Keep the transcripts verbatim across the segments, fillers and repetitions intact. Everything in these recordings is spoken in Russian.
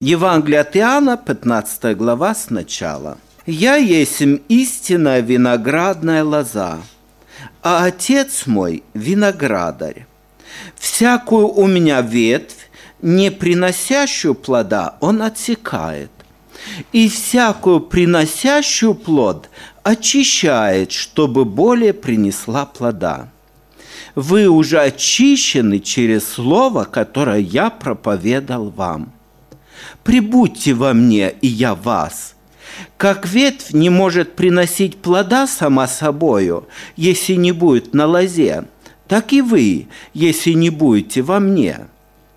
Евангелие от Иоанна, пятнадцатая глава, сначала. «Я есмь истинная виноградная лоза, а Отец мой – виноградарь. Всякую у меня ветвь, не приносящую плода, он отсекает, и всякую приносящую плод очищает, чтобы более принесла плода. Вы уже очищены через слово, которое я проповедал вам. Прибудьте во мне, и я в вас. Как ветвь не может приносить плода сама собою, если не будет на лозе, так и вы, если не будете во мне.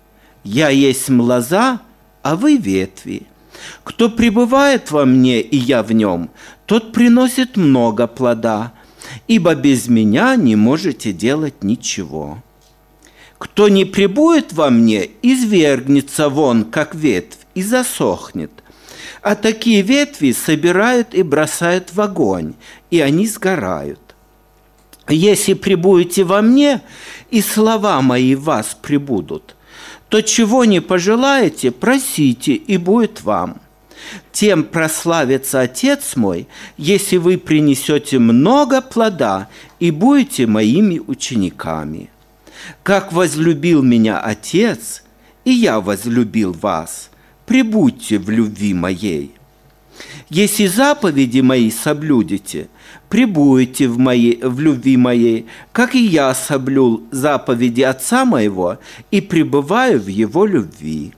Я есть лоза, а вы ветви. Кто пребывает во мне, и я в нем, тот приносит много плода, ибо без меня не можете делать ничего. Кто не пребудет во мне, извергнется вон, как ветвь, и засохнет. А такие ветви собирают и бросают в огонь, и они сгорают. Если пребудете во мне, и слова мои в вас пребудут, то чего не пожелаете, просите, и будет вам. Тем прославится Отец мой, если вы принесете много плода и будете моими учениками. Как возлюбил меня Отец, и я возлюбил вас, пребудьте в любви моей. Если заповеди мои соблюдете, пребудете в, моей, в любви моей, как и я соблюл заповеди Отца моего и пребываю в его любви.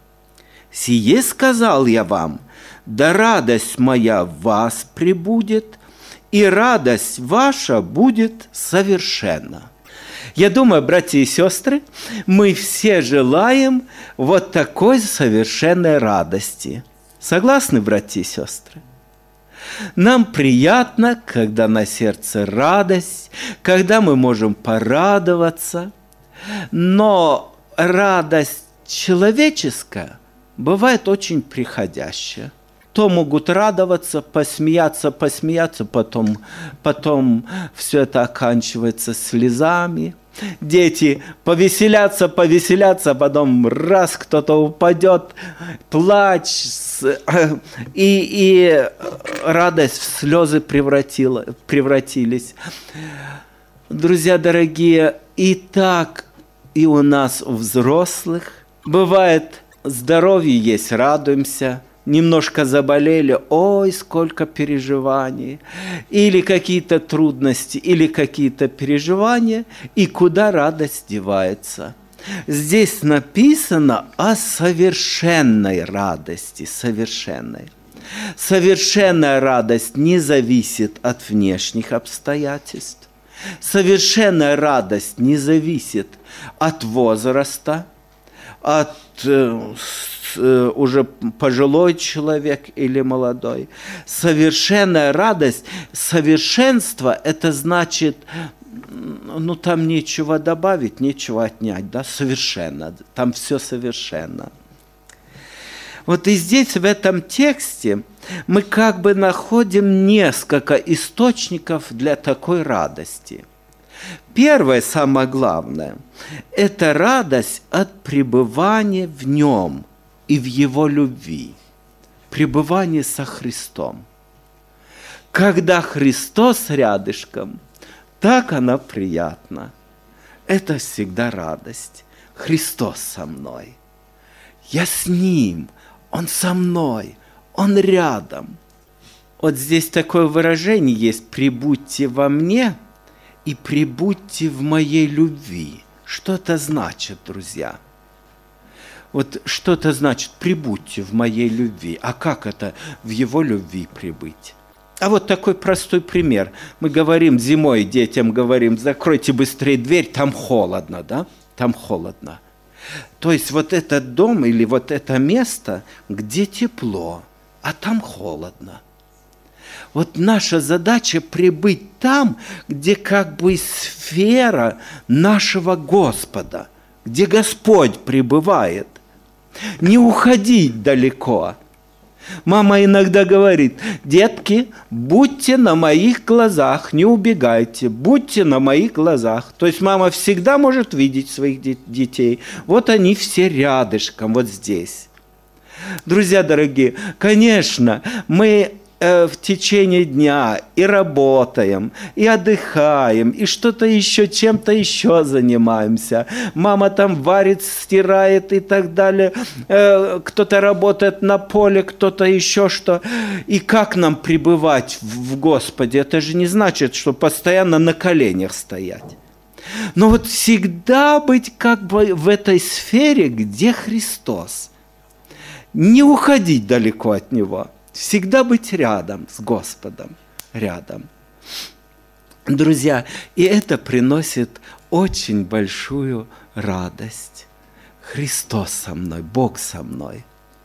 Сие сказал я вам, да радость моя в вас пребудет, и радость ваша будет совершенна». Я думаю, братья и сестры, мы все желаем вот такой совершенной радости. Согласны, братья и сестры? Нам приятно, когда на сердце радость, когда мы можем порадоваться, но радость человеческая бывает очень приходящая. То могут радоваться, посмеяться, посмеяться, потом, потом все это оканчивается слезами. Дети повеселятся, повеселятся, потом раз кто-то упадет, плач, и, и радость в слезы превратила, превратились. Друзья дорогие, и так и у нас, у взрослых, бывает, здоровье есть, радуемся, немножко заболели, ой, сколько переживаний, или какие-то трудности, или какие-то переживания, и куда радость девается. Здесь написано о совершенной радости, совершенной. Совершенная радость не зависит от внешних обстоятельств. Совершенная радость не зависит от возраста, от э, уже пожилой человек или молодой. Совершенная радость, совершенство – это значит, ну там нечего добавить, нечего отнять, да, совершенно, там все совершенно. Вот и здесь, в этом тексте, мы как бы находим несколько источников для такой радости. Первое, самое главное, это радость от пребывания в Нем и в Его любви, пребывание со Христом. Когда Христос рядышком, так она приятна. Это всегда радость. Христос со мной. Я с Ним, Он со мной, Он рядом. Вот здесь такое выражение есть: «Пребудьте во мне и пребудьте в моей любви». Что это значит, друзья? Вот что это значит «пребудьте в моей любви». А как это в Его любви пребыть? А вот такой простой пример. Мы говорим зимой, детям говорим: закройте быстрее дверь, там холодно, да? Там холодно. То есть вот этот дом или вот это место, где тепло, а там холодно. Вот наша задача пребыть там, где как бы сфера нашего Господа, где Господь пребывает. Не уходить далеко. Мама иногда говорит: детки, будьте на моих глазах, не убегайте, будьте на моих глазах. То есть мама всегда может видеть своих детей. Вот они все рядышком, вот здесь. Друзья дорогие, конечно, мы э, в течение дня и работаем, и отдыхаем, и что-то еще, чем-то еще занимаемся. Мама там варит, стирает и так далее. Э, кто-то работает на поле, кто-то еще что. И как нам пребывать в, в Господе? Это же не значит, что постоянно на коленях стоять. Но вот всегда быть как бы в этой сфере, где Христос. Не уходить далеко от Него. Всегда быть рядом с Господом. Рядом. Друзья, и это приносит очень большую радость. Христос со мной, Бог со мной.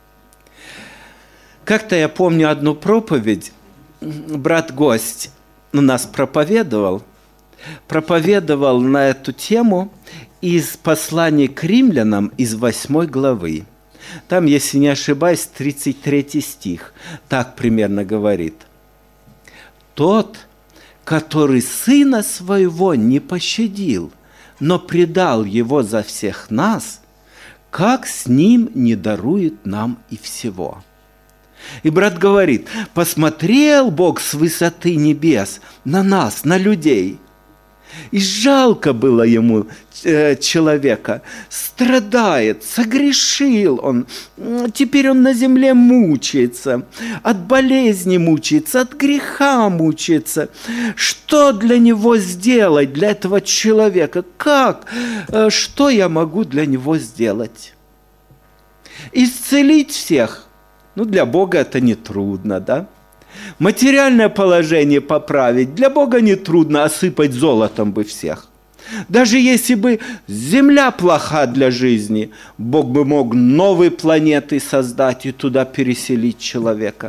Как-то я помню одну проповедь. Брат-гость у нас проповедовал. Проповедовал на эту тему из послания к римлянам из восьмой главы. Там, если не ошибаюсь, тридцать третий стих, так примерно говорит. «Тот, который сына своего не пощадил, но предал его за всех нас, как с ним не дарует нам и всего?» И брат говорит, посмотрел Бог с высоты небес на нас, на людей, и жалко было ему э, человека, страдает, согрешил он, теперь он на земле мучается, от болезни мучается, от греха мучается. Что для него сделать, для этого человека? Как? Э, что я могу для него сделать? Исцелить всех? Ну, для Бога это нетрудно, да? Материальное положение поправить для Бога нетрудно, осыпать золотом бы всех. Даже если бы земля плоха для жизни, Бог бы мог новые планеты создать и туда переселить человека.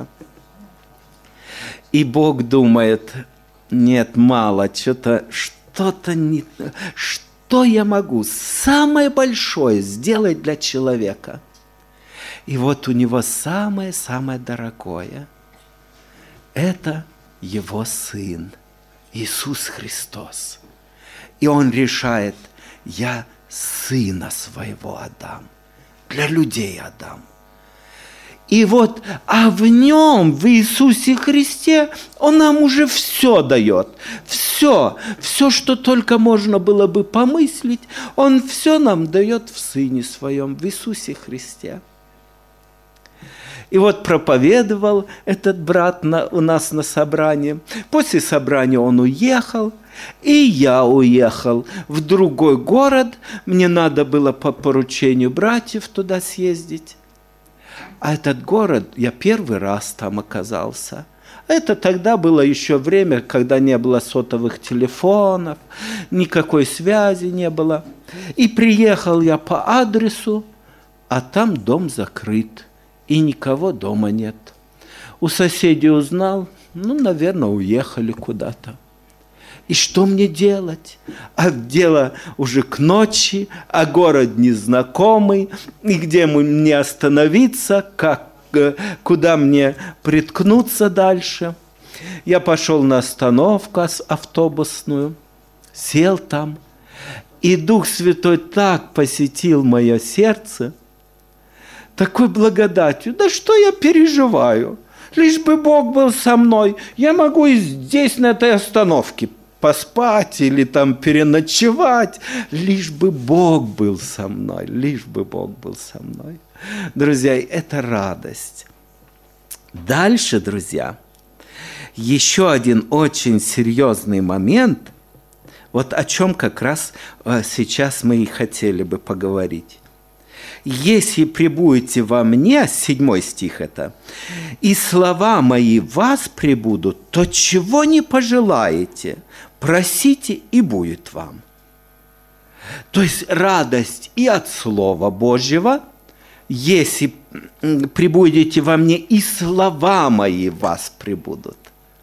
И Бог думает, нет, мало, что-то, что-то не... Что я могу самое большое сделать для человека? И вот у него самое-самое дорогое – это Его Сын, Иисус Христос. И Он решает, я Сына Своего отдам, для людей отдам. И вот, а в Нем, в Иисусе Христе, Он нам уже все дает. Все, все, что только можно было бы помыслить, Он все нам дает в Сыне Своем, в Иисусе Христе. И вот проповедовал этот брат на, у нас на собрании. После собрания он уехал, и я уехал в другой город. Мне надо было по поручению братьев туда съездить. А этот город, я первый раз там оказался. Это тогда было еще время, когда не было сотовых телефонов, никакой связи не было. И приехал я по адресу, а там дом закрыт. И никого дома нет. У соседей узнал, ну, наверное, уехали куда-то. И что мне делать? А дело уже к ночи, а город незнакомый, и где мне остановиться, как, куда мне приткнуться дальше. Я пошел на остановку автобусную, сел там, и Дух Святой так посетил мое сердце, такой благодатью. Да что я переживаю? Лишь бы Бог был со мной. Я могу и здесь, на этой остановке, поспать или там переночевать. Лишь бы Бог был со мной. Лишь бы Бог был со мной. Друзья, это радость. Дальше, друзья, еще один очень серьезный момент, вот о чем как раз сейчас мы и хотели бы поговорить. «Если пребудете во мне», седьмой стих это, «и слова мои в вас пребудут, то чего не пожелаете, просите, и будет вам». То есть радость и от Слова Божьего, если пребудете во мне, и слова мои в вас пребудут.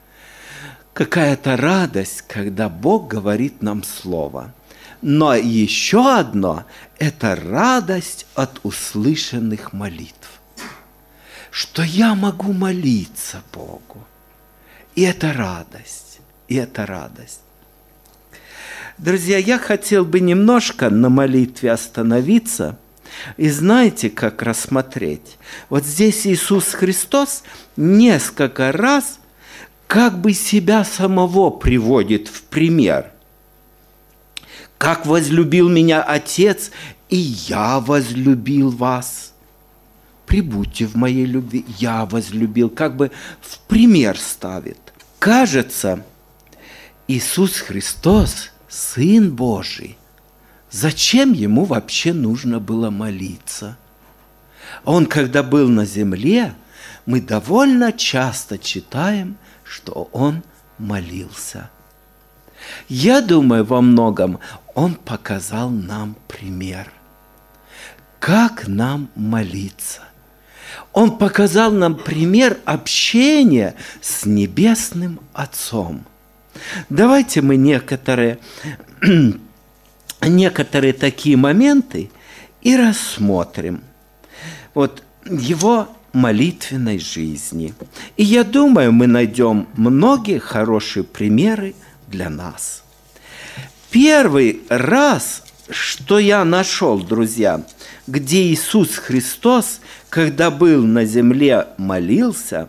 Какая-то радость, когда Бог говорит нам Слово. Но еще одно – это радость от услышанных молитв. Что я могу молиться Богу. И это радость, и это радость. Друзья, я хотел бы немножко на молитве остановиться, И знаете, как рассмотреть? Вот здесь Иисус Христос несколько раз как бы себя самого приводит в пример. «Как возлюбил меня Отец, и я возлюбил вас. Прибудьте в моей любви, я возлюбил». Как бы в пример ставит. Кажется, Иисус Христос, Сын Божий, зачем Ему вообще нужно было молиться? Он, когда был на земле, мы довольно часто читаем, что Он молился. Я думаю, во многом Он показал нам пример, как нам молиться. Он показал нам пример общения с Небесным Отцом. Давайте мы некоторые, некоторые такие моменты и рассмотрим. Вот Его молитвенной жизни. И я думаю, мы найдем многие хорошие примеры для нас. Первый раз, что я нашел, друзья, где Иисус Христос, когда был на земле, молился,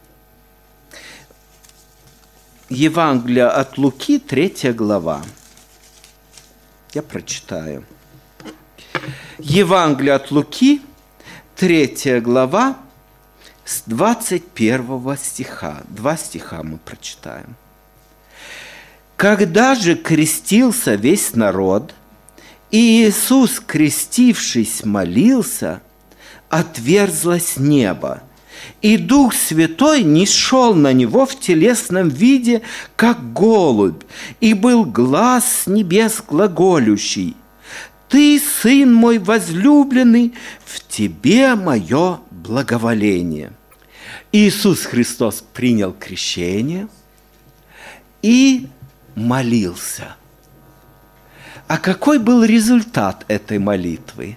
Евангелие от Луки, третья глава. Я прочитаю. Евангелие от Луки, третья глава, с двадцать первого стиха. Два стиха мы прочитаем. «Когда же крестился весь народ, и Иисус, крестившись, молился, отверзлось небо, и Дух Святой нисшел на Него в телесном виде, как голубь, и был глас с небес глаголющий: «Ты, Сын мой возлюбленный, в Тебе мое благоволение». Иисус Христос принял крещение и молился. А какой был результат этой молитвы?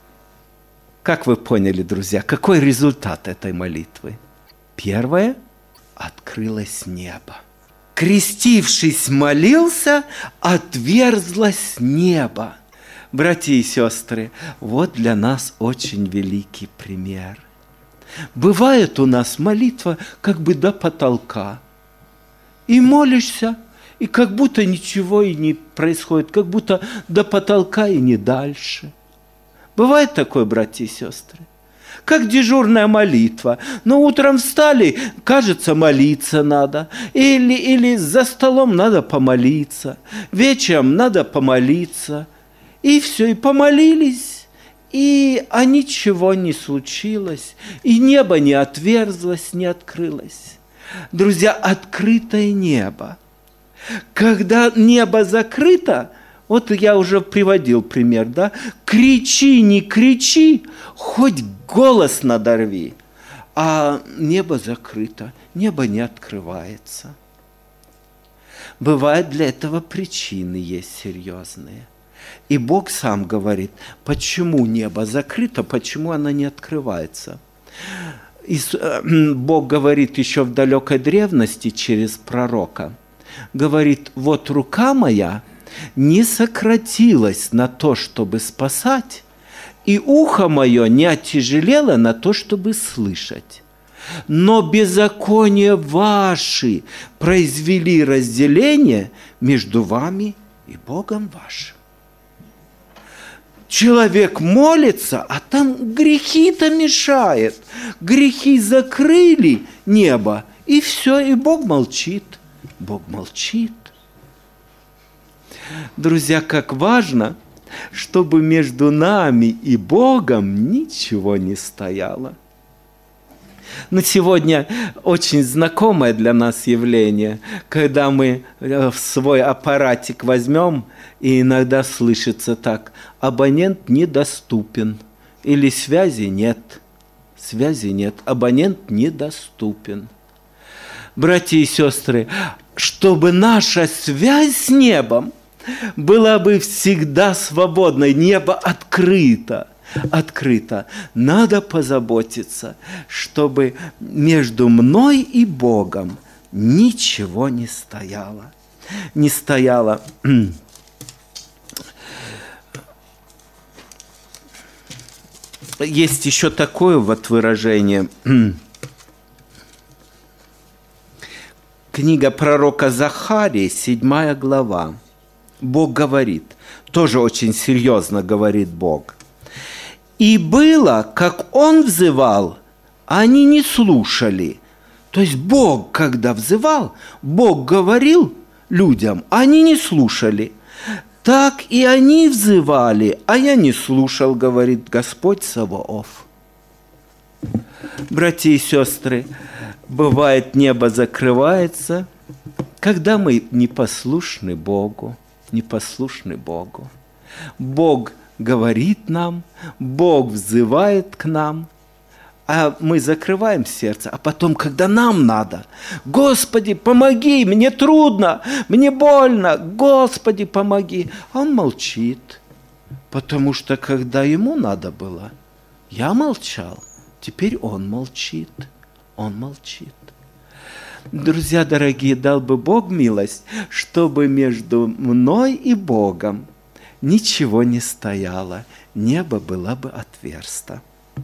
Как вы поняли, друзья, какой результат этой молитвы? Первое – открылось небо. Крестившись, молился, отверзлось небо. Братья и сестры, вот для нас очень великий пример. Бывает у нас молитва как бы до потолка. И молишься, и как будто ничего и не происходит, как будто до потолка и не дальше. Бывает такое, братья и сестры? Как дежурная молитва. Но утром встали, кажется, молиться надо. Или, или за столом надо помолиться. Вечером надо помолиться. И все, и помолились. И а ничего не случилось. И небо не отверзлось, не открылось. Друзья, открытое небо. Когда небо закрыто, вот я уже приводил пример, да? Кричи, не кричи, хоть голос надорви, а небо закрыто, небо не открывается. Бывают для этого причины есть серьезные. И Бог сам говорит, почему небо закрыто, почему оно не открывается. И Бог говорит еще в далекой древности через пророка, говорит, вот рука моя не сократилась на то, чтобы спасать, и ухо мое не оттяжелело на то, чтобы слышать. Но беззакония ваши произвели разделение между вами и Богом вашим. Человек молится, а там грехи-то мешают. Грехи закрыли небо, и все, и Бог молчит. Бог молчит. Друзья, как важно, чтобы между нами и Богом ничего не стояло. Но сегодня очень знакомое для нас явление, когда мы в свой аппаратик возьмем, и иногда слышится так: абонент недоступен, или связи нет, связи нет, абонент недоступен. Братья и сестры, чтобы наша связь с небом была бы всегда свободной, небо открыто, открыто. Надо позаботиться, чтобы между мной и Богом ничего не стояло. Не стояло. есть еще такое вот выражение. Книга пророка Захарии, седьмая глава. Бог говорит, тоже очень серьезно говорит Бог. «И было, как он взывал, а они не слушали». То есть Бог, когда взывал, Бог говорил людям, а они не слушали. Так и они взывали, а я не слушал, говорит Господь Саваоф. Братья и сестры, бывает, небо закрывается, когда мы непослушны Богу, непослушны Богу. Бог говорит нам, Бог взывает к нам, а мы закрываем сердце, а потом, когда нам надо, Господи, помоги, мне трудно, мне больно, Господи, помоги. А он молчит, потому что, когда ему надо было, я молчал, теперь он молчит, он молчит. Друзья дорогие, дал бы Бог милость, чтобы между мной и Богом ничего не стояло, небо было бы отверсто.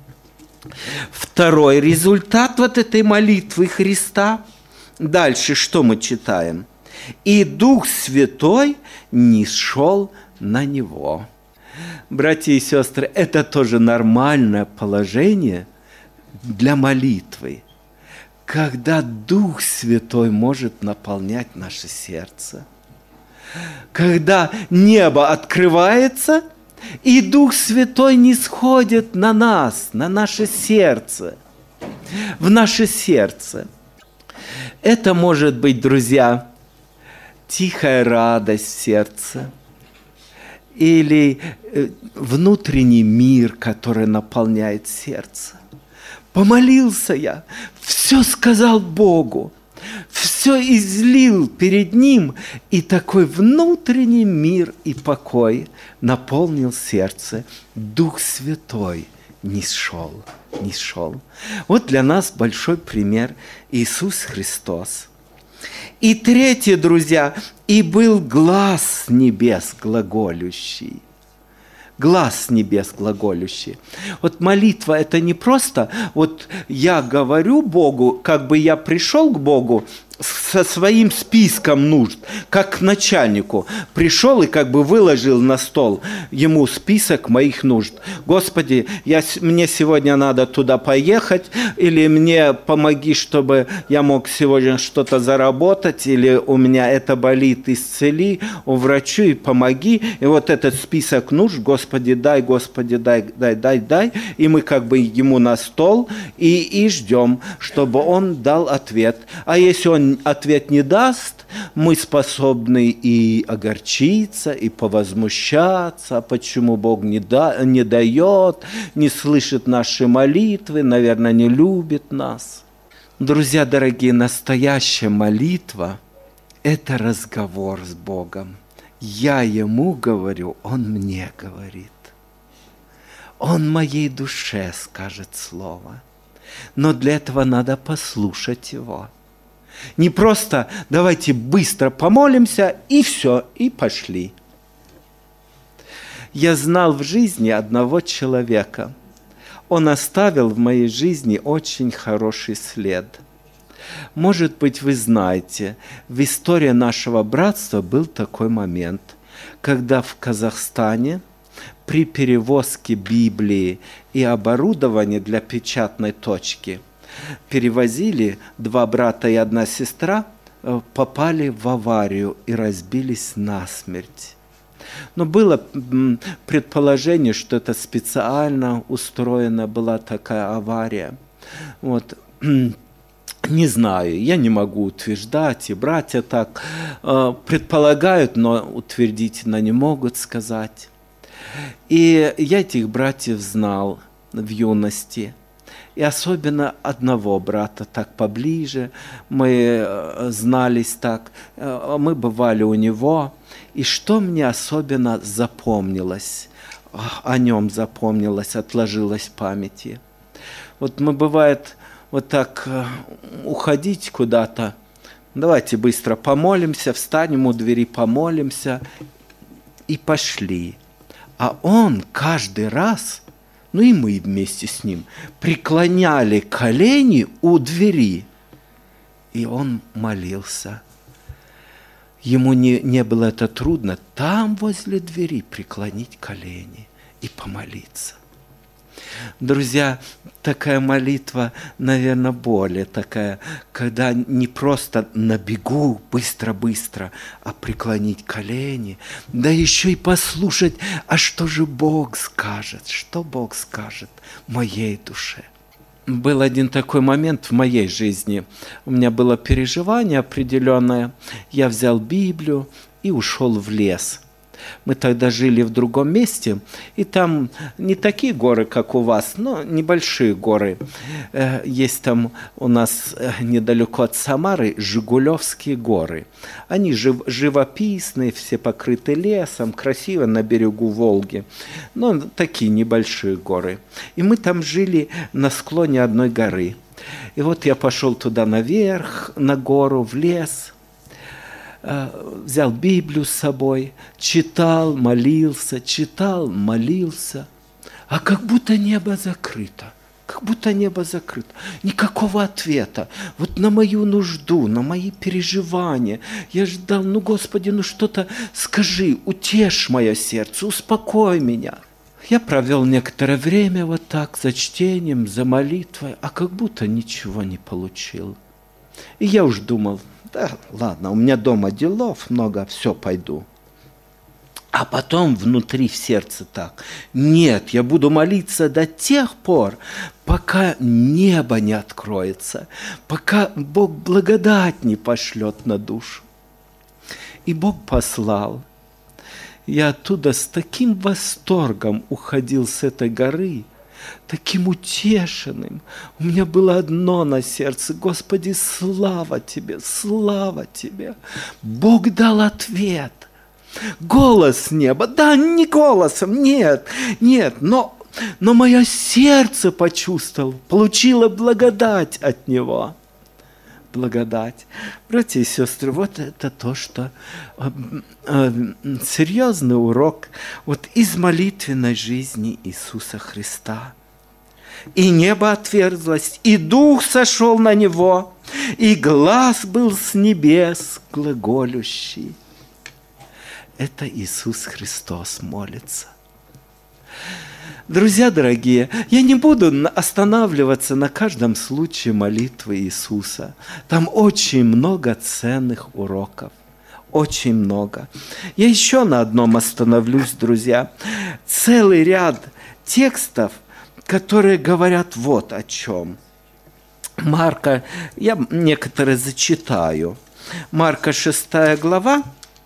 Второй результат вот этой молитвы Христа. Дальше что мы читаем? «И Дух Святой нисшел на Него». Братья и сестры, это тоже нормальное положение для молитвы, когда Дух Святой может наполнять наше сердце. Когда небо открывается, и Дух Святой нисходит на нас, на наше сердце, в наше сердце. Это может быть, друзья, тихая радость в сердце или внутренний мир, который наполняет сердце. Помолился я, все сказал Богу, все излил перед Ним, и такой внутренний мир и покой наполнил сердце. Дух Святой нисшел, нисшел. Вот для нас большой пример Иисус Христос. И третье, друзья, и был глас небес глаголющий. Глас небес глаголющий. Вот молитва – это не просто вот я говорю Богу, как бы я пришел к Богу со своим списком нужд, как к начальнику. Пришел и как бы выложил на стол ему список моих нужд. Господи, я, мне сегодня надо туда поехать, или мне помоги, чтобы я мог сегодня что-то заработать, или у меня это болит, исцели, у врачу и помоги. И вот этот список нужд, Господи, дай, Господи, дай, дай, дай, дай. И мы как бы ему на стол и, и ждем, чтобы он дал ответ. А если он ответ не даст, мы способны и огорчиться, и повозмущаться, почему Бог не, да, не дает, не слышит наши молитвы, наверное, не любит нас. Друзья дорогие, настоящая молитва – это разговор с Богом. Я Ему говорю, Он мне говорит. Он моей душе скажет слово. Но для этого надо послушать Его. Не просто давайте быстро помолимся и все, и пошли. Я знал в жизни одного человека. Он оставил в моей жизни очень хороший след. Может быть, вы знаете, в истории нашего братства был такой момент, когда в Казахстане при перевозке Библии и оборудования для печатной точки перевозили, два брата и одна сестра попали в аварию и разбились насмерть. Но было предположение, что это специально устроена была такая авария. Вот. Не знаю, я не могу утверждать, и братья так э, предполагают, но утвердительно не могут сказать. И я этих братьев знал в юности. И особенно одного брата так поближе, мы знались так, мы бывали у него. И что мне особенно запомнилось, о нем запомнилось, отложилось в памяти. Вот мы, бывает, вот так уходить куда-то, давайте быстро помолимся, встанем у двери, помолимся, и пошли. А он каждый раз... Ну и мы вместе с ним преклоняли колени у двери. И он молился. Ему не, не было это трудно там возле двери преклонить колени и помолиться. Друзья, такая молитва, наверное, более такая, когда не просто на бегу быстро-быстро, а преклонить колени, да еще и послушать, а что же Бог скажет, что Бог скажет моей душе. Был один такой момент в моей жизни. У меня было переживание определенное. Я взял Библию и ушел в лес. Мы тогда жили в другом месте, и там не такие горы, как у вас, но небольшие горы. Есть там у нас недалеко от Самары Жигулевские горы. Они жив, живописные, все покрыты лесом, красиво на берегу Волги. Но такие небольшие горы. И мы там жили на склоне одной горы. И вот я пошел туда наверх, на гору, в лес. Взял Библию с собой, читал, молился, читал, молился. А как будто небо закрыто, как будто небо закрыто. Никакого ответа. Вот на мою нужду, на мои переживания. Я ждал, ну, Господи, ну что-то скажи, утешь мое сердце, успокой меня. Я провел некоторое время вот так, за чтением, за молитвой, а как будто ничего не получил. И я уж думал, да ладно, у меня дома делов много, все, пойду. А потом внутри в сердце так, нет, я буду молиться до тех пор, пока небо не откроется, пока Бог благодать не пошлет на душу. И Бог послал. Я оттуда с таким восторгом уходил с этой горы, таким утешенным. У меня было одно на сердце: Господи, слава Тебе, слава Тебе. Бог дал ответ. Голос неба, да, не голосом, нет, нет, но, но мое сердце почувствовало, получило благодать от Него. Благодать. Братья и сестры, вот это то, что э, э, серьезный урок вот из молитвенной жизни Иисуса Христа. И небо отверзлось, и Дух сошел на Него, и глас был с небес глаголющий. Это Иисус Христос молится. Друзья дорогие, я не буду останавливаться на каждом случае молитвы Иисуса. Там очень много ценных уроков. Очень много. Я еще на одном остановлюсь, друзья. Целый ряд текстов, которые говорят вот о чем. Марка, я некоторые зачитаю. Марка шестая глава,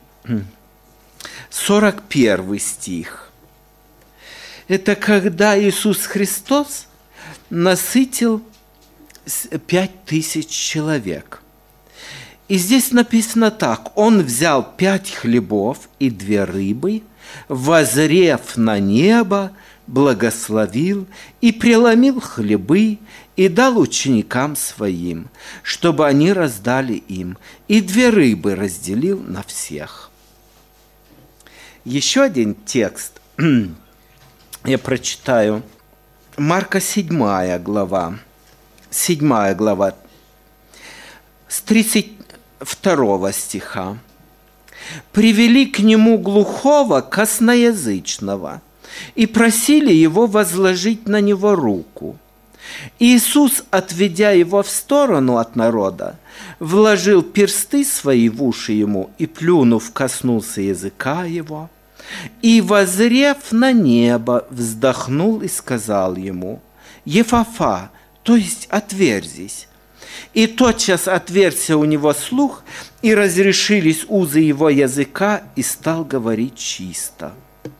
сорок первый стих. Это когда Иисус Христос насытил пять тысяч человек. И здесь написано так: Он взял пять хлебов и две рыбы, воззрев на небо, благословил и преломил хлебы и дал ученикам своим, чтобы они раздали им, и две рыбы разделил на всех. Еще один текст я прочитаю. Марка седьмая глава, седьмая глава, с тридцать второго стиха. «Привели к нему глухого косноязычного и просили его возложить на него руку. Иисус, отведя его в сторону от народа, вложил персты свои в уши ему и, плюнув, коснулся языка его. И, воззрев на небо, вздохнул и сказал ему: Ефафа, то есть отверзись. И тотчас отверзся у него слух, и разрешились узы его языка, и стал говорить чисто».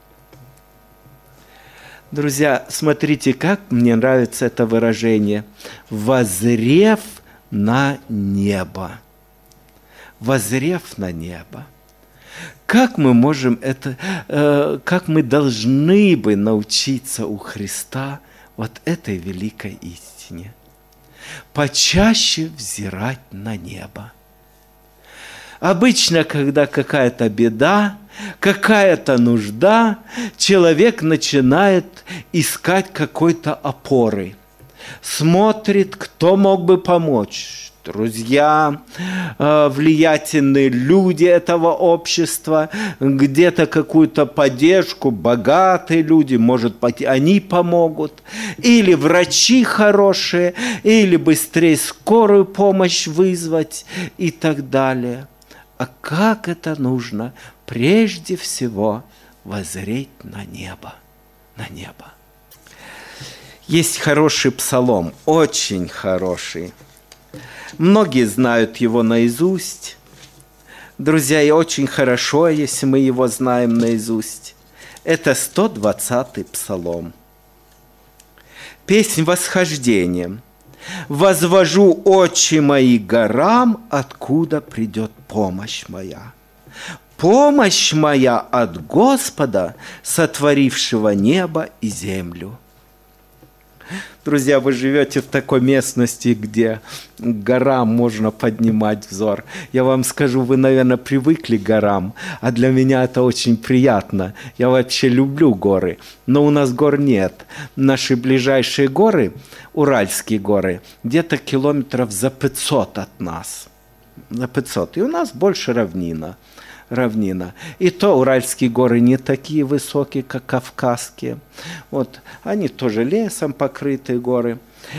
Друзья, смотрите, как мне нравится это выражение: «воззрев на небо». Воззрев на небо. Как мы можем это, э, как мы должны бы научиться у Христа вот этой великой истине? Почаще взирать на небо. Обычно, когда какая-то беда, какая-то нужда, человек начинает искать какой-то опоры. Смотрит, кто мог бы помочь. Друзья, влиятельные люди этого общества, где-то какую-то поддержку, богатые люди, может быть, они помогут. Или врачи хорошие, или быстрее скорую помощь вызвать и так далее. А как это нужно? Прежде всего воззреть на небо, на небо. Есть хороший псалом, очень хороший. Многие знают его наизусть. Друзья, и очень хорошо, если мы его знаем наизусть. Это сто двадцатый псалом. Песнь восхождения. «Возвожу очи мои к горам, откуда придет помощь моя. Помощь моя от Господа, сотворившего небо и землю». Друзья, вы живете в такой местности, где к горам можно поднимать взор. Я вам скажу, вы, наверное, привыкли к горам, а для меня это очень приятно. Я вообще люблю горы, но у нас гор нет. Наши ближайшие горы, Уральские горы, где-то километров за пятьсот от нас. За пятьсот. И у нас больше равнина. равнина. И то Уральские горы не такие высокие, как Кавказские. Вот, они тоже лесом покрытые горы.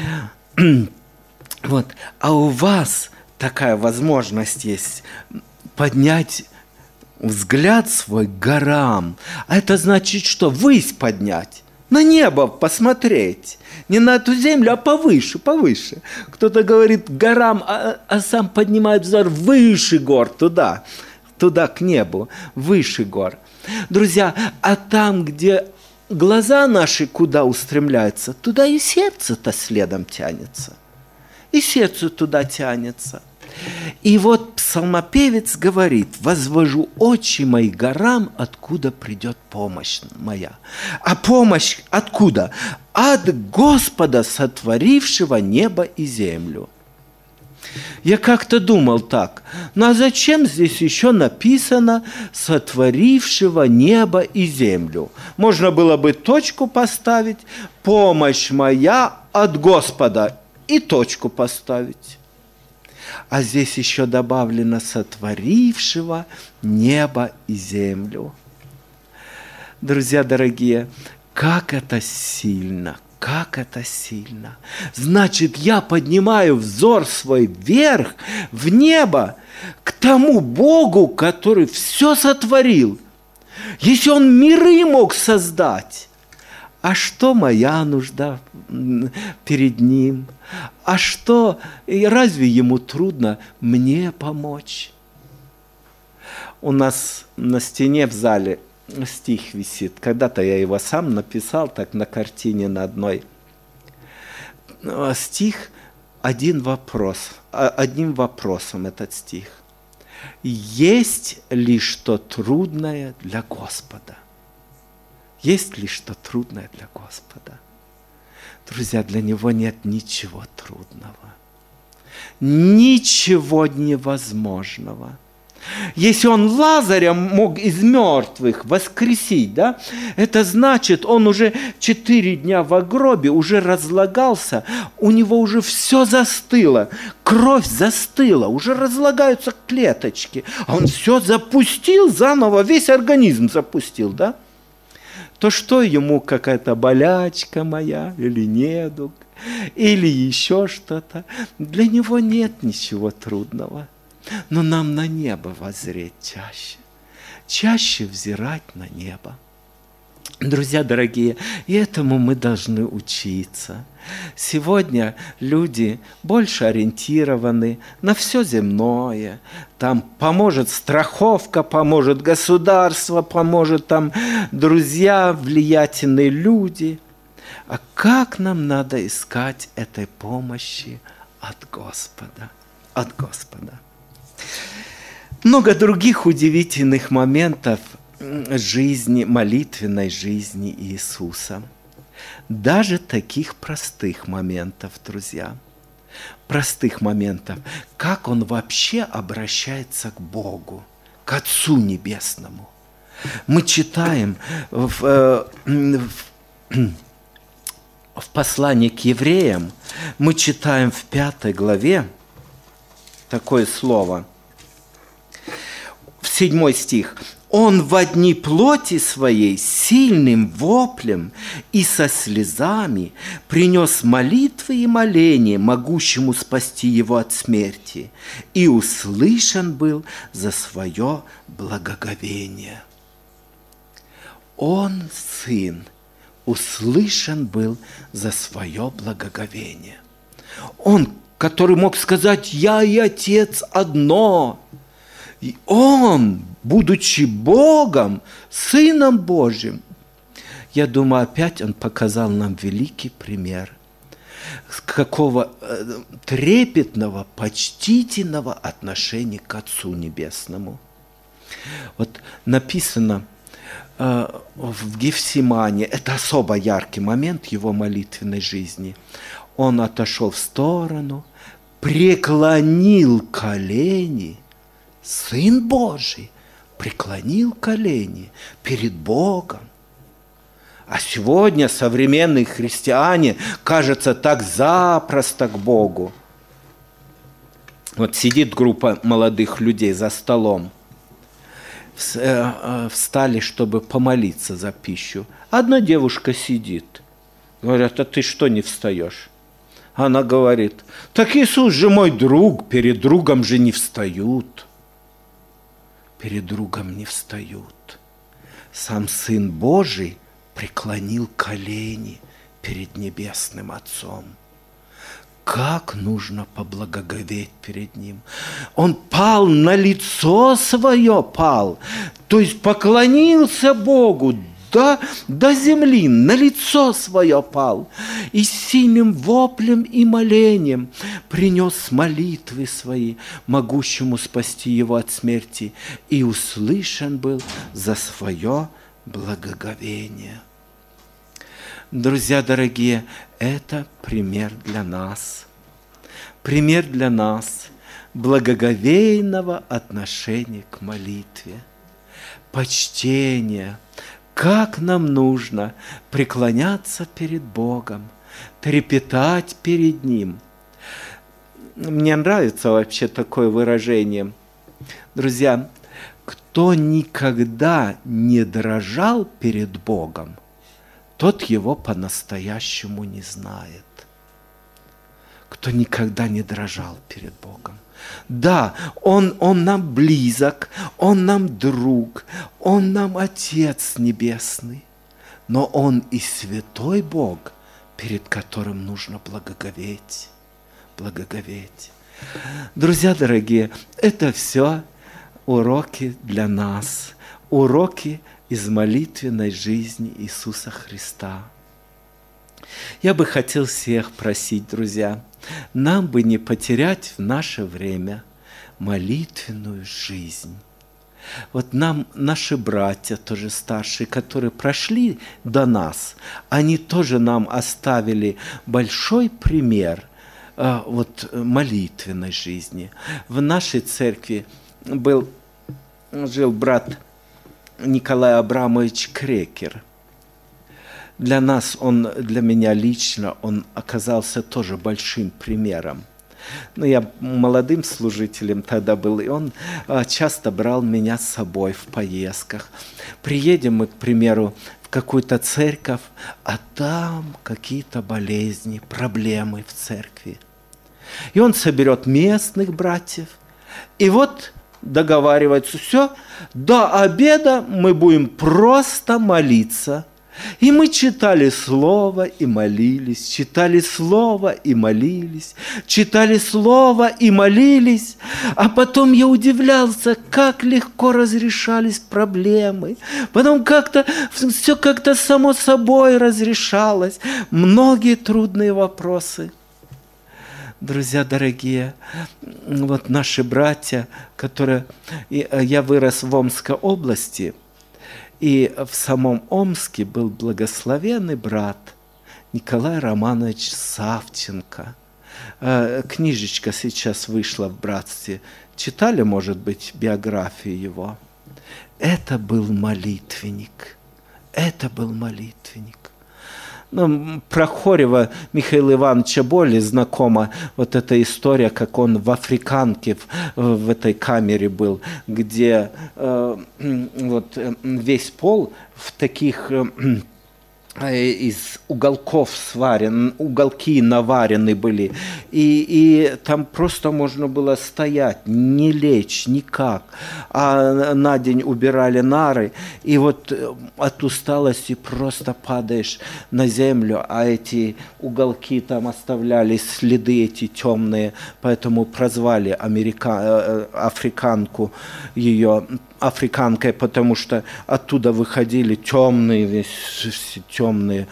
Вот. А у вас такая возможность есть поднять взгляд свой к горам. А это значит что? Ввысь поднять. На небо посмотреть. Не на эту землю, а повыше, повыше. Кто-то говорит к горам, а, а сам поднимает взор выше гор, туда. Туда, к небу, выше гор. Друзья, а там, где глаза наши куда устремляются, туда и сердце-то следом тянется. И сердце туда тянется. И вот псалмопевец говорит: «Возвожу очи мои к горам, откуда придет помощь моя». А помощь откуда? От Господа, сотворившего небо и землю. Я как-то думал так, ну а зачем здесь еще написано «сотворившего небо и землю»? Можно было бы точку поставить, «помощь моя от Господа» и точку поставить. А здесь еще добавлено «сотворившего небо и землю». Друзья дорогие, как это сильно! Как это сильно! Значит, я поднимаю взор свой вверх, в небо, к тому Богу, который все сотворил. Если Он миры мог создать, а что моя нужда перед Ним? А что, и разве Ему трудно мне помочь? У нас на стене в зале стих висит. Когда-то я его сам написал, так на картине на одной. Стих, один вопрос, одним вопросом этот стих. Есть ли что трудное для Господа? Есть ли что трудное для Господа? Друзья, для Него нет ничего трудного. Ничего невозможного. Если Он Лазаря мог из мертвых воскресить, да, это значит, он уже четыре дня в гробе, уже разлагался, у него уже все застыло, кровь застыла, уже разлагаются клеточки, а он все запустил заново, весь организм запустил, да? То что ему какая-то болячка моя, или недуг, или еще что-то, для него нет ничего трудного. Но нам на небо воззреть чаще, чаще взирать на небо. Друзья дорогие, и этому мы должны учиться. Сегодня люди больше ориентированы на все земное. Там поможет страховка, поможет государство, поможет там друзья, влиятельные люди. А как нам надо искать этой помощи от Господа? От Господа. Много других удивительных моментов жизни, молитвенной жизни Иисуса. Даже таких простых моментов, друзья. простых моментов, как он вообще обращается к Богу, к Отцу Небесному. Мы читаем в, в, в послании к евреям, мы читаем в пятой главе такое слово, в седьмой стих. «Он во дни плоти своей сильным воплем и со слезами принес молитвы и моления, могущему спасти его от смерти, и услышан был за свое благоговение». Он, Сын, услышан был за свое благоговение. Он, который мог сказать: «Я и Отец одно». И Он, будучи Богом, Сыном Божьим, я думаю, опять Он показал нам великий пример, какого трепетного, почтительного отношения к Отцу Небесному. Вот написано э, в Гефсимане, это особо яркий момент его молитвенной жизни. Он отошел в сторону, преклонил колени, Сын Божий преклонил колени перед Богом. А сегодня современные христиане, кажется, так запросто к Богу. Вот сидит группа молодых людей за столом, встали, чтобы помолиться за пищу. Одна девушка сидит. Говорят: а ты что не встаешь? Она говорит: так Иисус же мой друг, перед другом же не встают. Перед другом не встают. Сам Сын Божий преклонил колени перед Небесным Отцом. Как нужно поблагоговеть перед Ним. Он пал на лицо свое, пал, то есть поклонился Богу до, до земли, на лицо свое пал, и сильным воплем и молением принес молитвы свои, могущему спасти его от смерти, и услышан был за свое благоговение. Друзья дорогие, это пример для нас. Пример для нас благоговейного отношения к молитве, почтения. Как нам нужно преклоняться перед Богом, трепетать перед Ним. Мне нравится вообще такое выражение. Друзья, кто никогда не дрожал перед Богом, тот Его по-настоящему не знает. Кто никогда не дрожал перед Богом. Да, Он, Он нам близок, Он нам друг, Он нам Отец Небесный, но Он и святой Бог, перед которым нужно благоговеть, благоговеть. Друзья дорогие, это все уроки для нас, уроки из молитвенной жизни Иисуса Христа. Я бы хотел всех просить, друзья, нам бы не потерять в наше время молитвенную жизнь. Вот нам наши братья, тоже старшие, которые прошли до нас, они тоже нам оставили большой пример а, вот, молитвенной жизни. В нашей церкви был, жил брат Николай Абрамович Крекер. Для нас он, для меня лично, он оказался тоже большим примером. Но я молодым служителем тогда был, и он часто брал меня с собой в поездках. Приедем мы, к примеру, в какую-то церковь, а там какие-то болезни, проблемы в церкви. И он соберет местных братьев, и вот договаривается: все, до обеда мы будем просто молиться. И мы читали Слово и молились, читали Слово и молились, читали Слово и молились. А потом я удивлялся, как легко разрешались проблемы. Потом как-то все как-то само собой разрешалось. Многие трудные вопросы. Друзья дорогие, вот наши братья, которые... Я вырос в Омской области, и в самом Омске был благословенный брат Николай Романович Савченко. э, книжечка сейчас вышла в братстве. Читали, может быть, биографию его? Это был молитвенник. Это был молитвенник. Ну, про Хорева Михаила Ивановича более знакома вот эта история, как он в Африканке, в, в этой камере был, где э, вот, весь пол в таких... Э, из уголков сварен, уголки наварены были, и, и там просто можно было стоять, не лечь никак, а на день убирали нары, и вот от усталости просто падаешь на землю, а эти уголки там оставляли следы эти темные, поэтому прозвали америка... африканку ее африканкой, потому что оттуда выходили темные, весь темные.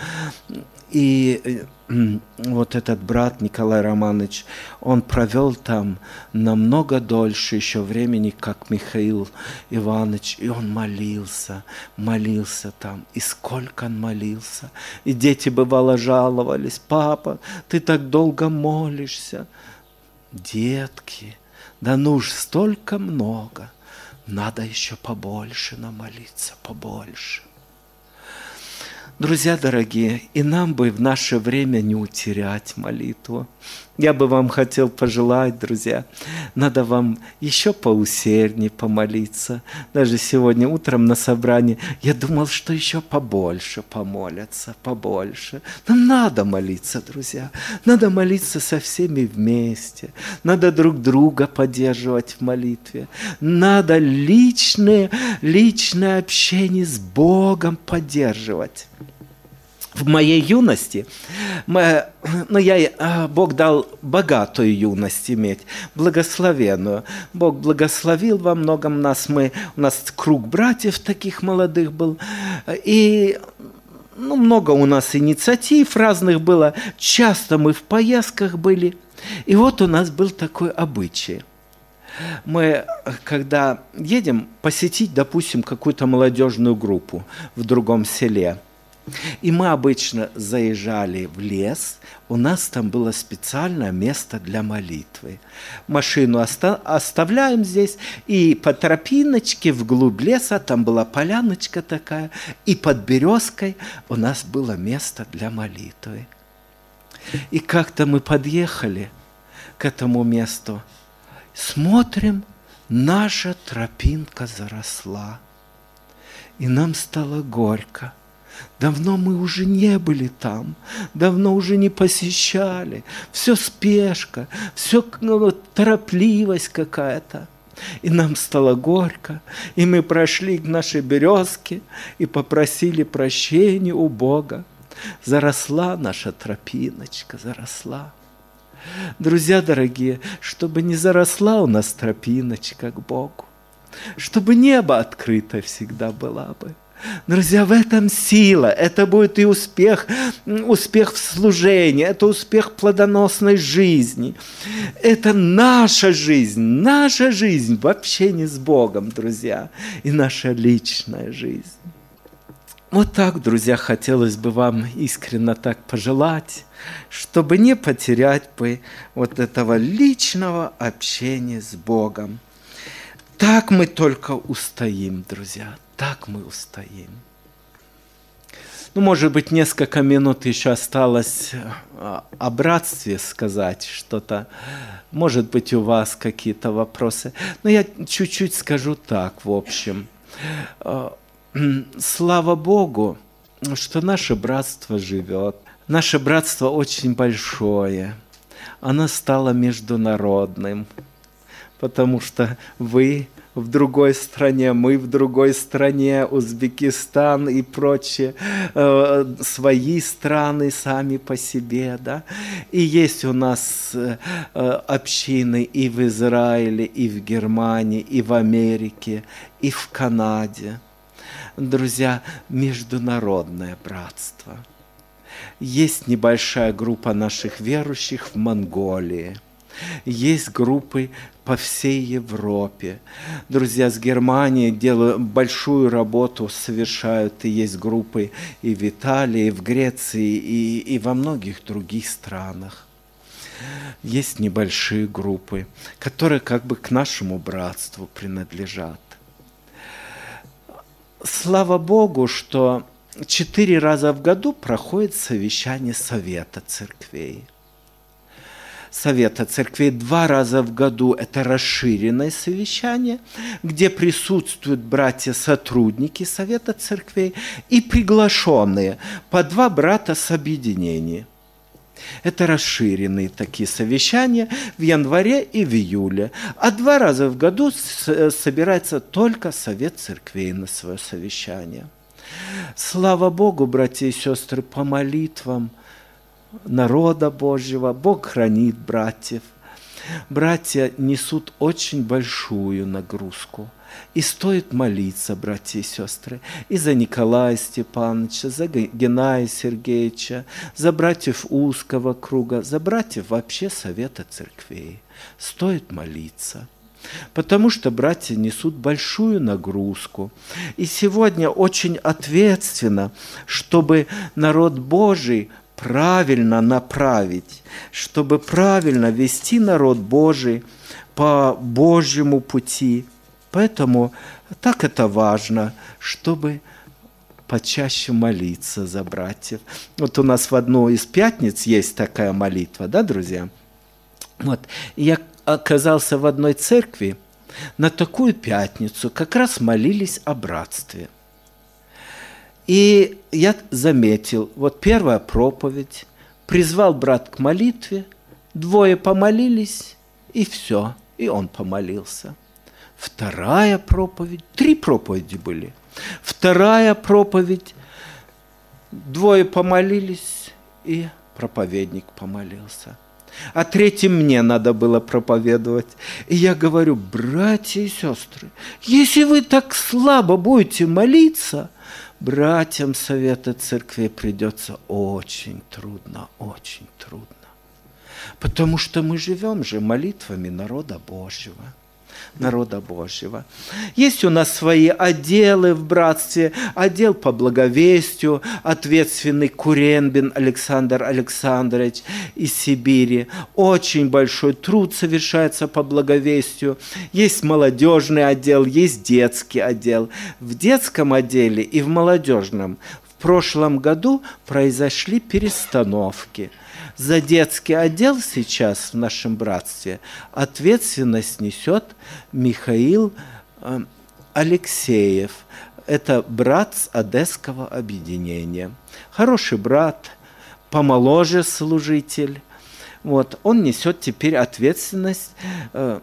И вот этот брат Николай Романович, он провел там намного дольше еще времени, как Михаил Иванович, и он молился, молился там. И сколько он молился. И дети, бывало, жаловались: папа, ты так долго молишься. Детки, да ну уж столько много. Надо еще побольше намолиться, побольше. Друзья дорогие, и нам бы в наше время не утерять молитву. Я бы вам хотел пожелать, друзья, надо вам еще поусерднее помолиться. Даже сегодня утром на собрании я думал, что еще побольше помолятся, побольше. Нам надо молиться, друзья, надо молиться со всеми вместе, надо друг друга поддерживать в молитве, надо личное, личное общение с Богом поддерживать. В моей юности, мы, ну, я, Бог дал богатую юность иметь, благословенную. Бог благословил во многом нас. Мы, у нас круг братьев таких молодых был. И ну, много у нас инициатив разных было. Часто мы в поездках были. И вот у нас был такой обычай. Мы, когда едем посетить, допустим, какую-то молодежную группу в другом селе, и мы обычно заезжали в лес, у нас там было специальное место для молитвы. Машину оста- оставляем здесь, и по тропиночке вглубь леса, там была поляночка такая, и под березкой у нас было место для молитвы. И как-то мы подъехали к этому месту, смотрим, наша тропинка заросла, и нам стало горько. Давно мы уже не были там, давно уже не посещали. Все спешка, все ну, торопливость какая-то. И нам стало горько, и мы прошли к нашей березке и попросили прощения у Бога. Заросла наша тропиночка, заросла. Друзья дорогие, чтобы не заросла у нас тропиночка к Богу, чтобы небо открыто всегда было бы. Друзья, в этом сила, это будет и успех, успех в служении, это успех плодоносной жизни. Это наша жизнь, наша жизнь в общении с Богом, друзья, и наша личная жизнь. Вот так, друзья, хотелось бы вам искренне так пожелать, чтобы не потерять бы вот этого личного общения с Богом. Так мы только устоим, друзья. Так мы устоим. Ну, может быть, несколько минут еще осталось о братстве сказать что-то. Может быть, у вас какие-то вопросы. Но я чуть-чуть скажу так, в общем. Слава Богу, что наше братство живет. Наше братство очень большое. Оно стало международным, потому что вы в другой стране, мы в другой стране, Узбекистан и прочие, э, свои страны сами по себе, да. И есть у нас э, общины и в Израиле, и в Германии, и в Америке, и в Канаде. Друзья, международное братство. Есть небольшая группа наших верующих в Монголии. Есть группы по всей Европе. Друзья, с Германии делают большую работу, совершают, и есть группы и в Италии, и в Греции, и, и во многих других странах. есть небольшие группы, которые как бы к нашему братству принадлежат. Слава Богу, что четыре раза в году проходит совещание Совета Церквей. Совета Церквей два раза в году – это расширенное совещание, где присутствуют братья-сотрудники Совета Церквей и приглашенные по два брата с объединения. Это расширенные такие совещания в январе и в июле. А два раза в году собирается только Совет Церквей на свое совещание. Слава Богу, братья и сестры, по молитвам народа Божьего Бог хранит братьев. Братья несут очень большую нагрузку. И стоит молиться, братья и сестры, и за Николая Степановича, за Геннадия Сергеевича, за братьев узкого круга, за братьев вообще Совета Церквей. Стоит молиться. Потому что братья несут большую нагрузку. И сегодня очень ответственно, чтобы народ Божий правильно направить, чтобы правильно вести народ Божий по Божьему пути. Поэтому так это важно, чтобы почаще молиться за братьев. Вот у нас в одну из пятниц есть такая молитва, да, друзья? Вот. Я оказался в одной церкви, на такую пятницу как раз молились о братстве. И я заметил, вот первая проповедь, призвал брат к молитве, двое помолились, и все, и он помолился. Вторая проповедь, три проповеди были. Вторая проповедь, двое помолились, и проповедник помолился. А третьим мне надо было проповедовать. И я говорю: братья и сестры, если вы так слабо будете молиться, братьям Совета Церкви придется очень трудно, очень трудно. Потому что мы живем же молитвами народа Божьего. Народа Божьего. Есть у нас свои отделы в братстве, отдел по благовестию, ответственный Куренбин Александр Александрович из Сибири. Очень большой труд совершается по благовестию. Есть молодежный отдел, есть детский отдел. В детском отделе и в молодежном в прошлом году произошли перестановки. За детский отдел сейчас в нашем братстве ответственность несет Михаил э, Алексеев. Это брат с Одесского объединения. Хороший брат, помоложе служитель. Вот, он несет теперь ответственность э,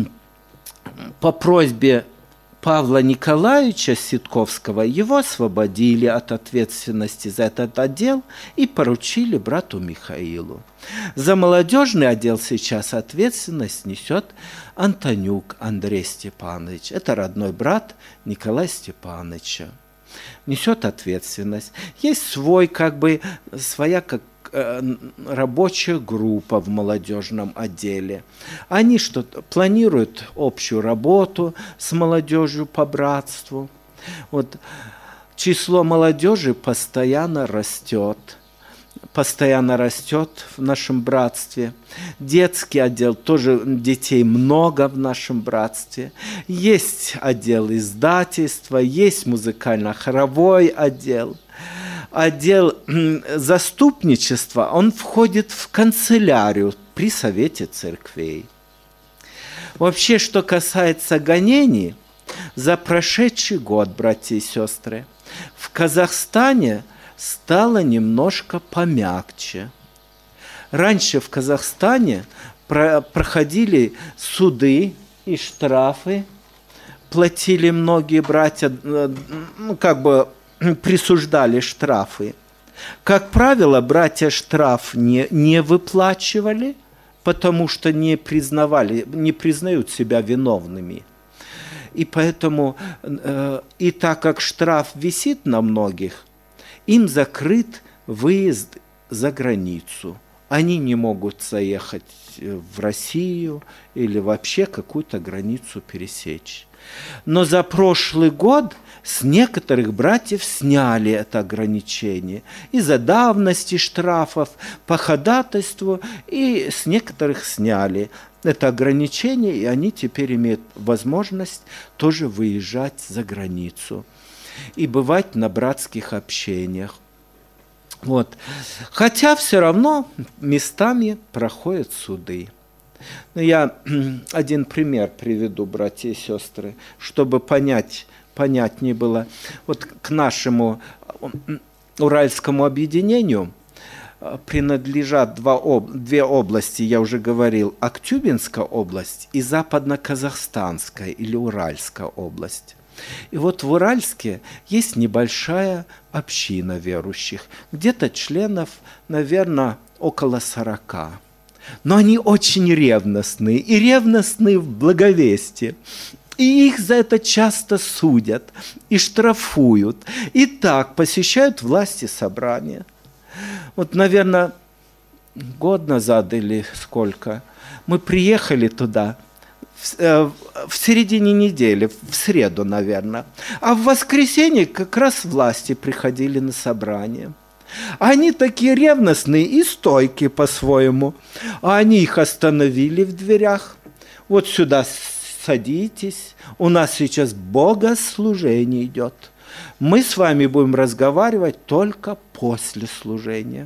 по просьбе Павла Николаевича Ситковского. Его освободили от ответственности за этот отдел и поручили брату Михаилу. За молодежный отдел сейчас ответственность несет Антонюк Андрей Степанович. Это родной брат Николая Степановича. Несет ответственность. Есть свой, как бы, своя как рабочая группа в молодежном отделе. Они что-то планируют общую работу с молодежью по братству. Вот. Число молодежи постоянно растет. Постоянно растет в нашем братстве. Детский отдел, тоже детей много в нашем братстве. Есть отдел издательства, есть музыкально-хоровой отдел. Отдел заступничества, он входит в канцелярию при Совете Церквей. Вообще, что касается гонений, за прошедший год, братья и сестры, в Казахстане стало немножко помягче. Раньше в Казахстане про- проходили суды и штрафы, платили многие братья, ну, как бы, присуждали штрафы. Как правило, братья штраф не, не выплачивали, потому что не признавали, не признают себя виновными. И поэтому, э, и так как штраф висит на многих, им закрыт выезд за границу. они не могут заехать в Россию или вообще какую-то границу пересечь. Но за прошлый год с некоторых братьев сняли это ограничение из-за давности штрафов по ходатайству, и с некоторых сняли это ограничение, и они теперь имеют возможность тоже выезжать за границу и бывать на братских общениях. Вот. Хотя все равно местами проходят суды. Я один пример приведу, братья и сестры, чтобы понять, понятнее было. Вот к нашему Уральскому объединению принадлежат два, об, две области, я уже говорил, Актюбинская область и Западно-Казахстанская или Уральская область. И вот в Уральске есть небольшая община верующих, где-то членов, наверное, около сорока. Но они очень ревностные, и ревностные в благовестии. И их за это часто судят, и штрафуют, и так посещают власти собрания. Вот, наверное, год назад или сколько, мы приехали туда, в, в середине недели, в среду, наверное. А в воскресенье как раз власти приходили на собрание. Они такие ревностные и стойкие по-своему. А они их остановили в дверях. Вот сюда садитесь, у нас сейчас богослужение идет. Мы с вами будем разговаривать только после служения.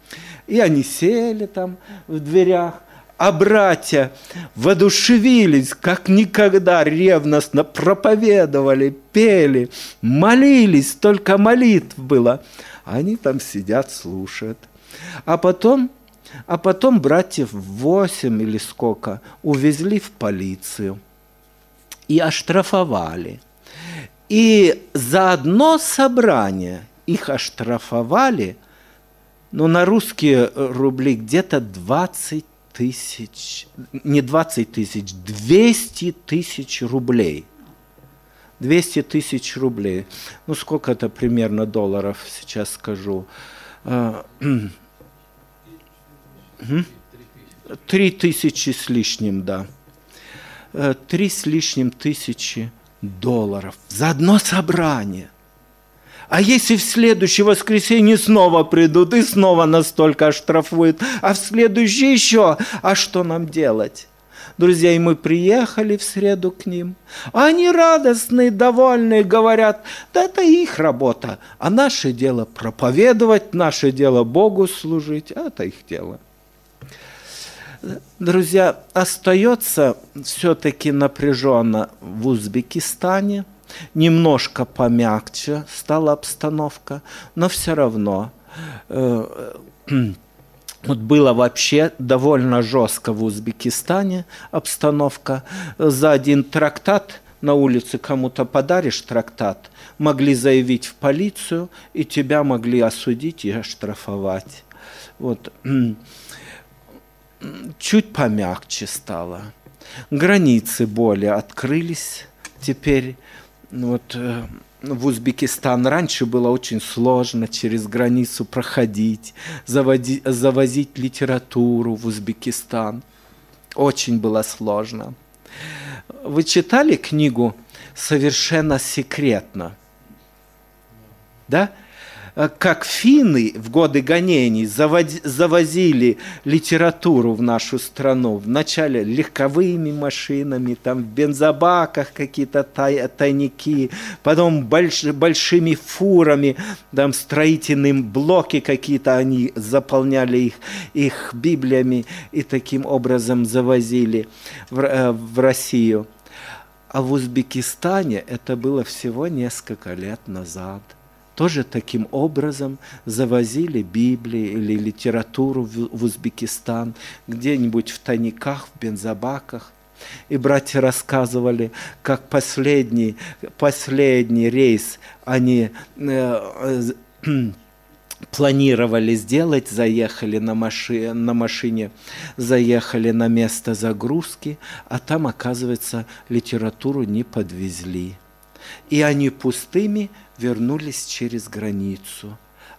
И они сели там в дверях, а братья воодушевились, как никогда ревностно проповедовали, пели, молились, столько молитв было. Они там сидят, слушают. А потом, а потом братьев восемь или сколько увезли в полицию и оштрафовали. И за одно собрание их оштрафовали, ну, на русские рубли где-то двадцать тысяч, не двадцать тысяч, двести тысяч рублей. двести тысяч рублей. Ну, сколько это примерно долларов, сейчас скажу. Три тысячи с лишним, да. Три с лишним тысячи долларов за одно собрание. А если в следующее воскресенье снова придут и снова настолько оштрафуют, а в следующее еще, а что нам делать? Друзья, и мы приехали в среду к ним, а они радостные, довольные, говорят, да это их работа, а наше дело проповедовать, наше дело Богу служить, а это их дело. Друзья, остается все-таки напряженно в Узбекистане, немножко помягче стала обстановка, но все равно э, вот было вообще довольно жестко в Узбекистане обстановка. За один трактат на улице кому-то подаришь трактат, могли заявить в полицию, и тебя могли осудить и оштрафовать. Вот. Чуть помягче стало. Границы более открылись теперь. Вот, в Узбекистан раньше было очень сложно через границу проходить, заводи, завозить литературу в Узбекистан. Очень было сложно. Вы читали книгу «Совершенно секретно»? Да? Как финны в годы гонений завозили литературу в нашу страну. Вначале легковыми машинами, там в бензобаках какие-то тай, тайники, потом больш, большими фурами, там строительные блоки какие-то, они заполняли их, их библиями и таким образом завозили в, в Россию. А в Узбекистане это было всего несколько лет назад. Тоже таким образом завозили Библии или литературу в, в Узбекистан, где-нибудь в тайниках, в бензобаках. И братья рассказывали, как последний, последний рейс они э, э, планировали сделать, заехали на, маши, на машине, заехали на место загрузки, а там, оказывается, литературу не подвезли. И они пустыми вернулись через границу.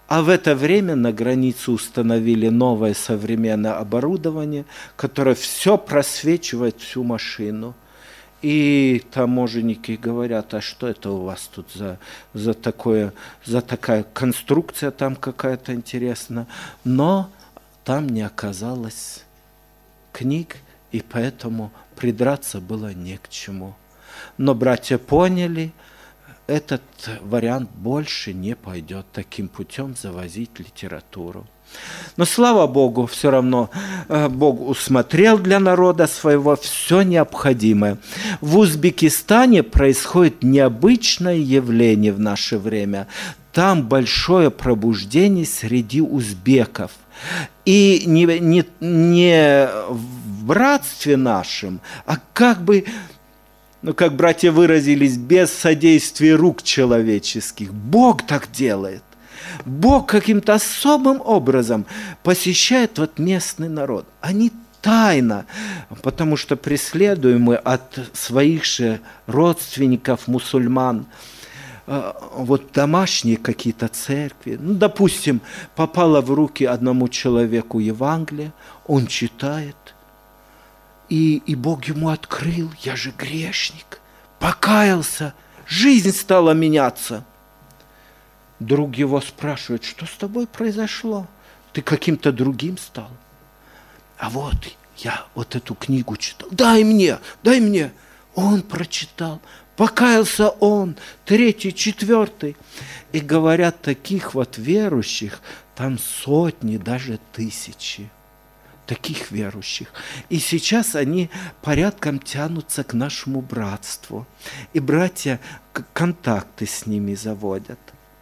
А в это время на границе установили новое современное оборудование, которое все просвечивает всю машину. И таможенники говорят: а что это у вас тут за, за, такое, за такая конструкция там какая-то интересная. Но там не оказалось книг, и поэтому придраться было не к чему. Но братья поняли, этот вариант больше не пойдет таким путем завозить литературу. Но, слава Богу, все равно Бог усмотрел для народа своего все необходимое. В Узбекистане происходит необычное явление в наше время. Там большое пробуждение среди узбеков. И не, не, не в братстве нашем, а как бы, ну, как братья выразились, без содействия рук человеческих. Бог так делает. Бог каким-то особым образом посещает вот местный народ. Они тайно, потому что преследуемые от своих же родственников, мусульман, вот домашние какие-то церкви, ну, допустим, попало в руки одному человеку Евангелие, он читает, и, и Бог ему открыл: я же грешник, покаялся, жизнь стала меняться. Друг его спрашивает: что с тобой произошло? Ты каким-то другим стал. А вот я вот эту книгу читал. Дай мне, дай мне. Он прочитал. Покаялся он, третий, четвертый. И говорят, таких вот верующих там сотни, даже тысячи. Таких верующих. И сейчас они порядком тянутся к нашему братству. И братья контакты с ними заводят.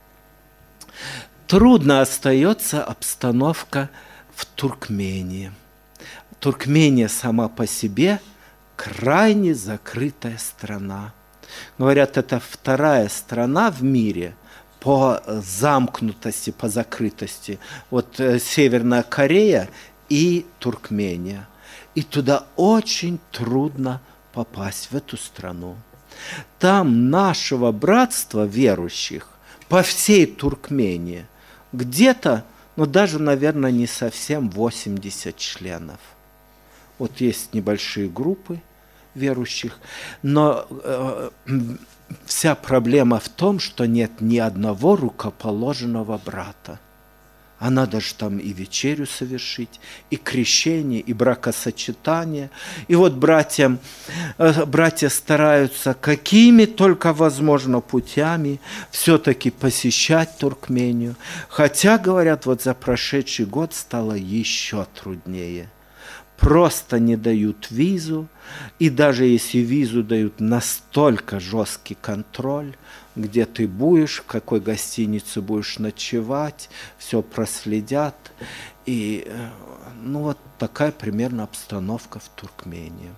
Трудно остается обстановка в Туркмении. Туркмения сама по себе крайне закрытая страна. Говорят, это вторая страна в мире по замкнутости, по закрытости. Вот э, Северная Корея и Туркмения. И туда очень трудно попасть, в эту страну. Там нашего братства верующих по всей Туркмении где-то, ну даже, наверное, не совсем восемьдесят членов. Вот есть небольшие группы верующих, но э, вся проблема в том, что нет ни одного рукоположенного брата. А надо же там и вечерю совершить, и крещение, и бракосочетание. И вот братьям, братья стараются какими только возможно путями все-таки посещать Туркмению. Хотя, говорят, вот за прошедший год стало еще труднее. Просто не дают визу, и даже если визу дают, настолько жесткий контроль, где ты будешь, в какой гостинице будешь ночевать, все проследят. И ну вот такая примерно обстановка в Туркмении.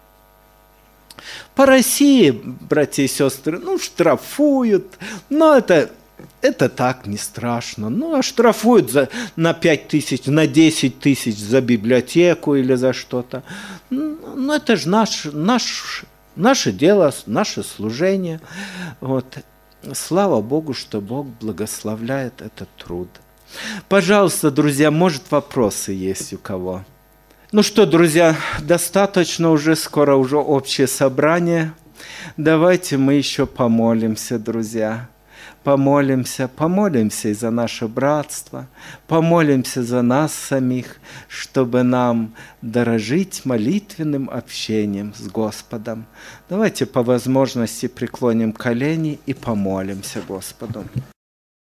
По России, братья и сестры, ну штрафуют, но это... Это так, не страшно. Ну, а штрафуют за, на пять тысяч, на десять тысяч за библиотеку или за что-то. Ну, это же наш, наш, наше дело, наше служение. Вот. Слава Богу, что Бог благословляет этот труд. Пожалуйста, друзья, может, вопросы есть у кого? Ну что, друзья, достаточно уже, скоро уже общее собрание. Давайте мы еще помолимся, друзья. Помолимся, помолимся и за наше братство, помолимся за нас самих, чтобы нам дорожить молитвенным общением с Господом. Давайте по возможности преклоним колени и помолимся Господу.